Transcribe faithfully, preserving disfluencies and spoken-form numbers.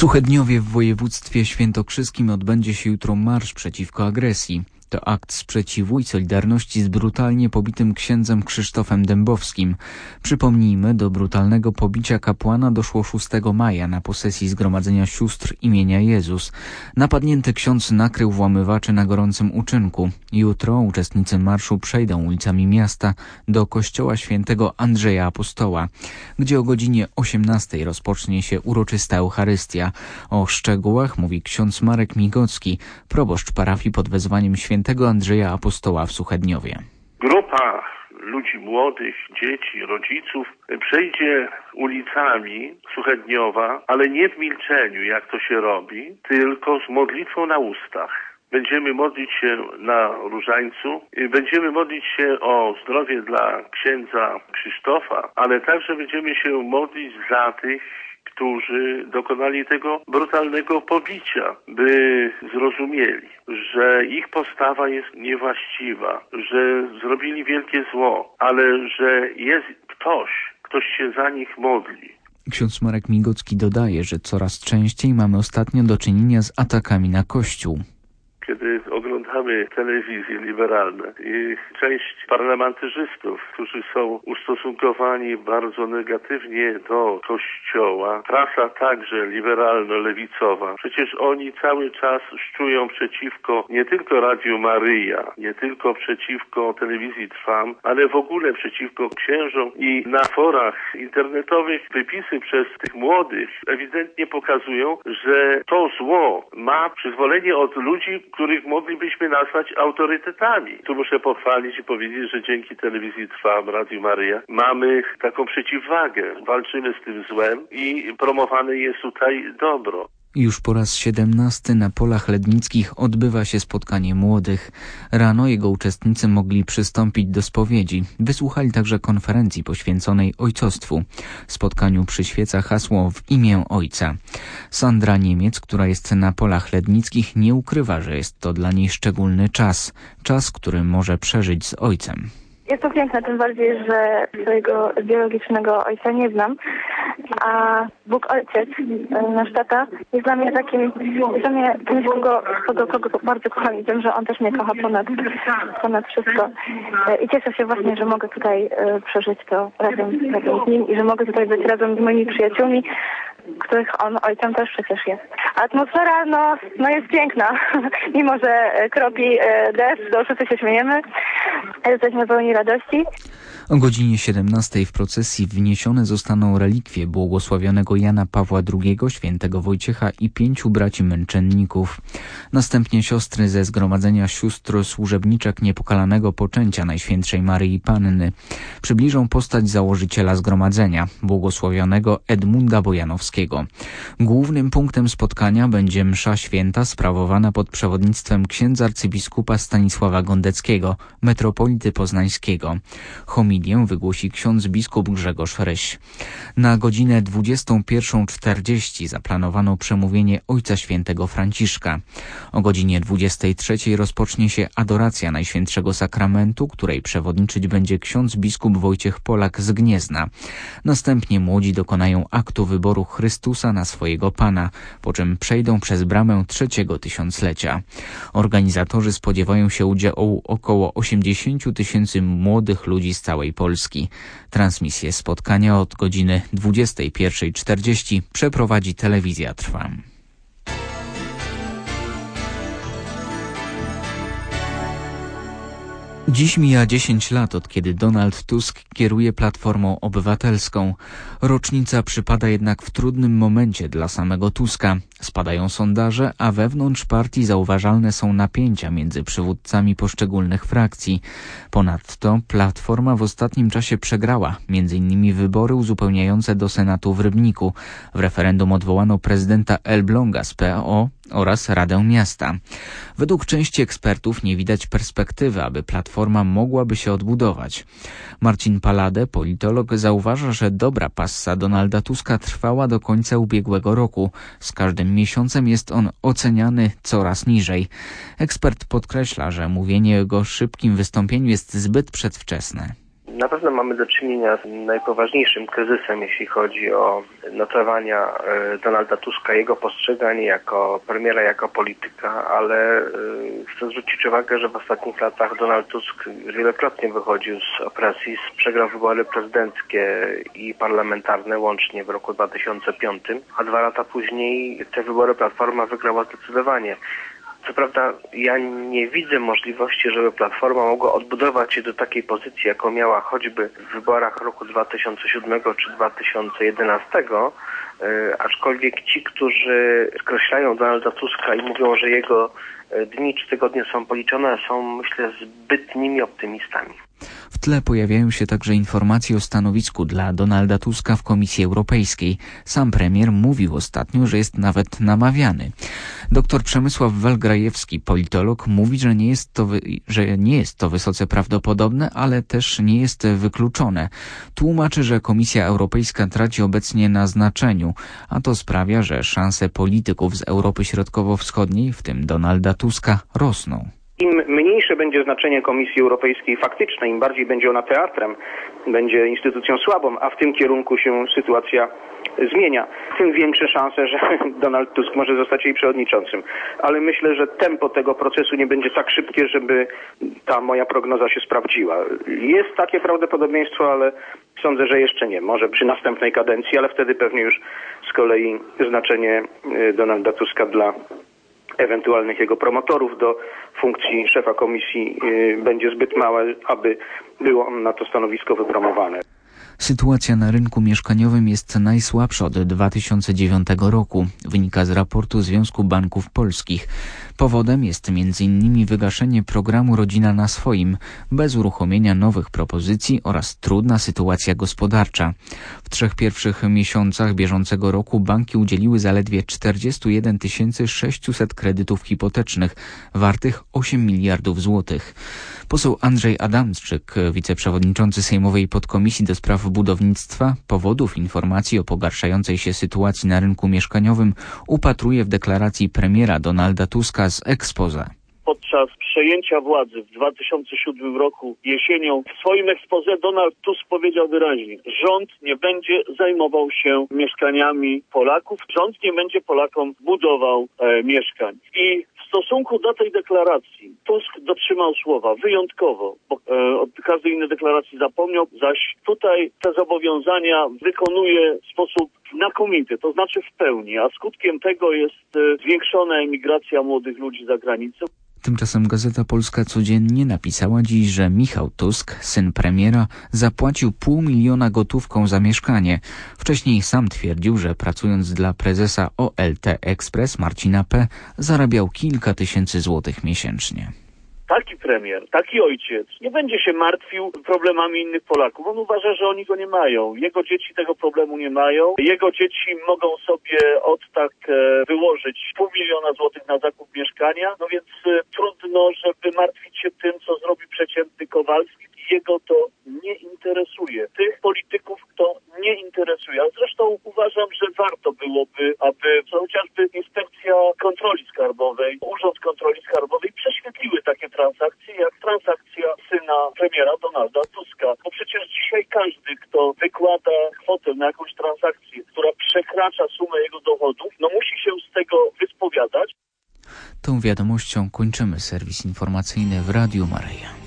Suchedniowie w województwie świętokrzyskim odbędzie się jutro marsz przeciwko agresji. To akt sprzeciwu i solidarności z brutalnie pobitym księdzem Krzysztofem Dębowskim. Przypomnijmy, do brutalnego pobicia kapłana doszło szóstego maja na posesji Zgromadzenia Sióstr imienia Jezus. Napadnięty ksiądz nakrył włamywaczy na gorącym uczynku. Jutro uczestnicy marszu przejdą ulicami miasta do kościoła świętego Andrzeja Apostoła, gdzie o godzinie osiemnastej rozpocznie się uroczysta Eucharystia. O szczegółach mówi ksiądz Marek Migocki, proboszcz parafii pod wezwaniem świętego Andrzeja Apostoła w Suchedniowie. Grupa ludzi młodych, dzieci, rodziców przejdzie ulicami Suchedniowa, ale nie w milczeniu, jak to się robi, tylko z modlitwą na ustach. Będziemy modlić się na różańcu, będziemy modlić się o zdrowie dla księdza Krzysztofa, ale także będziemy się modlić za tych, którzy dokonali tego brutalnego pobicia, by zrozumieli, że ich postawa jest niewłaściwa, że zrobili wielkie zło, ale że jest ktoś, ktoś się za nich modli. Ksiądz Marek Migocki dodaje, że coraz częściej mamy ostatnio do czynienia z atakami na Kościół. Kiedy oglądamy telewizje liberalne i część parlamentarzystów, którzy są ustosunkowani bardzo negatywnie do Kościoła, prasa także liberalno-lewicowa, przecież oni cały czas szczują przeciwko nie tylko Radiu Maryja, nie tylko przeciwko telewizji Trwam, ale w ogóle przeciwko księżom i na forach internetowych wypisy przez tych młodych ewidentnie pokazują, że to zło ma przyzwolenie od ludzi, których moglibyśmy nazwać autorytetami. Tu muszę pochwalić i powiedzieć, że dzięki telewizji Trwam, Radiu Maryja mamy taką przeciwwagę. Walczymy z tym złem i promowane jest tutaj dobro. Już po raz siedemnasty na polach lednickich odbywa się spotkanie młodych. Rano jego uczestnicy mogli przystąpić do spowiedzi. Wysłuchali także konferencji poświęconej ojcostwu. Spotkaniu przyświeca hasło w imię Ojca. Sandra Niemiec, która jest na polach lednickich, nie ukrywa, że jest to dla niej szczególny czas. Czas, który może przeżyć z Ojcem. Jest to piękne, tym bardziej, że swojego biologicznego ojca nie znam, a Bóg Ojciec, nasz tata, jest dla mnie takim, jest dla mnie kimś, kogo, kogo, kogo bardzo kocham i wiem, że on też mnie kocha ponad, ponad wszystko. I cieszę się właśnie, że mogę tutaj przeżyć to razem, razem z nim i że mogę tutaj być razem z moimi przyjaciółmi, których on ojcem też przecież jest. Atmosfera, no, no jest piękna. Mimo że kropi deszcz, to wszyscy się śmiejemy. Jesteśmy pełni radości. O godzinie siedemnastej w procesji wniesione zostaną relikwie błogosławionego Jana Pawła drugiego, świętego Wojciecha i pięciu braci męczenników. Następnie siostry ze Zgromadzenia Sióstr Służebniczek Niepokalanego Poczęcia Najświętszej Maryi Panny przybliżą postać założyciela Zgromadzenia, błogosławionego Edmunda Bojanowskiego. Głównym punktem spotkania będzie msza święta sprawowana pod przewodnictwem księdza arcybiskupa Stanisława Gondeckiego, metropolity poznańskiego. Homilię wygłosi ksiądz biskup Grzegorz Ryś. Na godzinę dwudziestą pierwszą czterdzieści zaplanowano przemówienie Ojca Świętego Franciszka. O godzinie dwudziestej trzeciej rozpocznie się adoracja Najświętszego Sakramentu, której przewodniczyć będzie ksiądz biskup Wojciech Polak z Gniezna. Następnie młodzi dokonają aktu wyboru Chrystusa na swojego Pana, po czym przejdą przez bramę trzeciego tysiąclecia. Organizatorzy spodziewają się udziału około osiemdziesięciu tysięcy młodych ludzi z całej Polski. Transmisję spotkania od godziny dwudziestej pierwszej czterdzieści przeprowadzi telewizja Trwam. Dziś mija dziesięć lat, od kiedy Donald Tusk kieruje Platformą Obywatelską. Rocznica przypada jednak w trudnym momencie dla samego Tuska. Spadają sondaże, a wewnątrz partii zauważalne są napięcia między przywódcami poszczególnych frakcji. Ponadto Platforma w ostatnim czasie przegrała między innymi wybory uzupełniające do Senatu w Rybniku. W referendum odwołano prezydenta Elbląga z P O oraz Radę Miasta. Według części ekspertów nie widać perspektywy, aby Platforma mogłaby się odbudować. Marcin Palade, politolog, zauważa, że dobra passa Donalda Tuska trwała do końca ubiegłego roku. Z każdym miesiącem jest on oceniany coraz niżej. Ekspert podkreśla, że mówienie o jego szybkim wystąpieniu jest zbyt przedwczesne. Na pewno mamy do czynienia z najpoważniejszym kryzysem, jeśli chodzi o notowania Donalda Tuska, jego postrzeganie jako premiera, jako polityka, ale chcę zwrócić uwagę, że w ostatnich latach Donald Tusk wielokrotnie wychodził z opresji, przegrał wybory prezydenckie i parlamentarne łącznie w roku dwa tysiące piątym, a dwa lata później te wybory Platforma wygrała zdecydowanie. Co prawda ja nie widzę możliwości, żeby Platforma mogła odbudować się do takiej pozycji, jaką miała choćby w wyborach roku dwa tysiące siódmego czy dwa tysiące jedenastego, yy, aczkolwiek ci, którzy skreślają Donalda Tuska i mówią, że jego dni czy tygodnie są policzone, są, myślę, zbytnimi optymistami. W tle pojawiają się także informacje o stanowisku dla Donalda Tuska w Komisji Europejskiej. Sam premier mówił ostatnio, że jest nawet namawiany. Doktor Przemysław Walgrajewski, politolog, mówi, że nie jest to, wy- że nie jest to wysoce prawdopodobne, ale też nie jest wykluczone. Tłumaczy, że Komisja Europejska traci obecnie na znaczeniu, a to sprawia, że szanse polityków z Europy Środkowo-Wschodniej, w tym Donalda Tuska, rosną. Im mniejsze będzie znaczenie Komisji Europejskiej faktyczne, im bardziej będzie ona teatrem, będzie instytucją słabą, a w tym kierunku się sytuacja zmienia, tym większe szanse, że Donald Tusk może zostać jej przewodniczącym. Ale myślę, że tempo tego procesu nie będzie tak szybkie, żeby ta moja prognoza się sprawdziła. Jest takie prawdopodobieństwo, ale sądzę, że jeszcze nie. Może przy następnej kadencji, ale wtedy pewnie już z kolei znaczenie Donalda Tuska dla ewentualnych jego promotorów do funkcji szefa komisji będzie zbyt małe, aby było on na to stanowisko wypromowany. Sytuacja na rynku mieszkaniowym jest najsłabsza od dwa tysiące dziewiątego roku, wynika z raportu Związku Banków Polskich. Powodem jest między innymi wygaszenie programu Rodzina na swoim, bez uruchomienia nowych propozycji oraz trudna sytuacja gospodarcza. W trzech pierwszych miesiącach bieżącego roku banki udzieliły zaledwie czterdzieści jeden tysięcy sześćset kredytów hipotecznych, wartych osiem miliardów złotych. Poseł Andrzej Adamczyk, wiceprzewodniczący Sejmowej Podkomisji do spraw budownictwa, powodów informacji o pogarszającej się sytuacji na rynku mieszkaniowym upatruje w deklaracji premiera Donalda Tuska z exposé. Podczas przejęcia władzy w dwa tysiące siódmym roku jesienią w swoim exposé Donald Tusk powiedział wyraźnie: rząd nie będzie zajmował się mieszkaniami Polaków, rząd nie będzie Polakom budował e, mieszkań. I w stosunku do tej deklaracji Tusk dotrzymał słowa wyjątkowo, bo e, od każdej innej deklaracji zapomniał, zaś tutaj te zobowiązania wykonuje w sposób znakomity, to znaczy w pełni, a skutkiem tego jest e, zwiększona emigracja młodych ludzi za granicę. Tymczasem Gazeta Polska codziennie napisała dziś, że Michał Tusk, syn premiera, zapłacił pół miliona gotówką za mieszkanie. Wcześniej sam twierdził, że pracując dla prezesa O L T Express Marcina P. zarabiał kilka tysięcy złotych miesięcznie. Taki premier, taki ojciec nie będzie się martwił problemami innych Polaków. On uważa, że oni go nie mają. Jego dzieci tego problemu nie mają. Jego dzieci mogą sobie od tak e, wyłożyć pół miliona złotych na zakup mieszkania. No więc e, trudno, żeby martwić się tym, co zrobi przeciętny Kowalski. Jego to nie interesuje. Tych polityków to nie interesuje. A zresztą uważam, że warto byłoby, aby chociażby Inspekcja Kontroli Skarbowej, Urząd Kontroli Skarbowej prześwietliły takie transakcje, jak transakcja syna premiera Donalda Tuska. Bo przecież dzisiaj każdy, kto wykłada kwotę na jakąś transakcję, która przekracza sumę jego dochodów, no musi się z tego wyspowiadać. Tą wiadomością kończymy serwis informacyjny w Radiu Maryja.